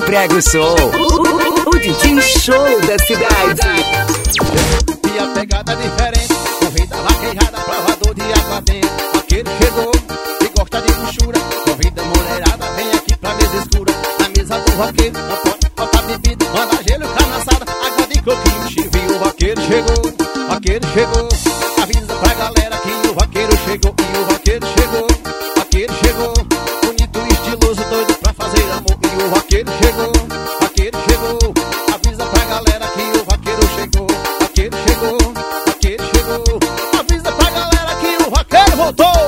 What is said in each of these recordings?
Prego Show, o DJ Show da cidade. E a pegada diferente, corrida vaquejada, provador de aguardente. Aquele chegou e gosta de luxúria, convida mulherada, vem aqui pra mesa escura. Na mesa do vaqueiro não pode faltar bebida, manda gelo, carne assada, água de coquinho, chivio. O vaqueiro chegou, avisa pra galera que o vaqueiro chegou. E o vaqueiro chegou, bonito, estiloso, doido pra fazer amor. E o vaqueiro chegou, avisa pra galera que o vaqueiro chegou. Vaqueiro chegou, avisa pra galera que o vaqueiro voltou.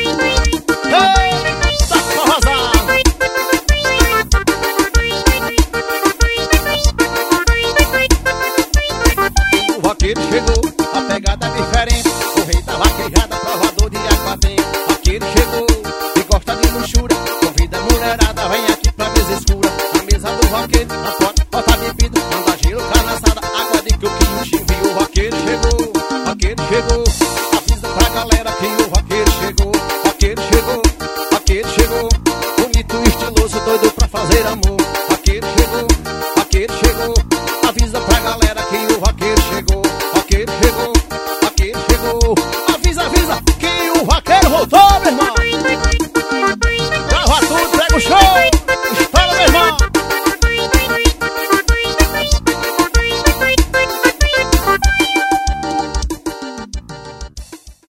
Eita, forrozão! O vaqueiro chegou, a pegada é diferente, o rei da vaquejada, provador de aguardente. Vaqueiro chegou e gosta de luxúria, convida a mulherada, vem aqui pra mesa escura. Na mesa do vaqueiro não pode faltar bebida, manda gelo, carne assada, água de coquinho, chivio. O vaqueiro chegou, avisa pra galera que o vaqueiro chegou. Vaqueiro chegou, bonito, estiloso, doido pra fazer amor.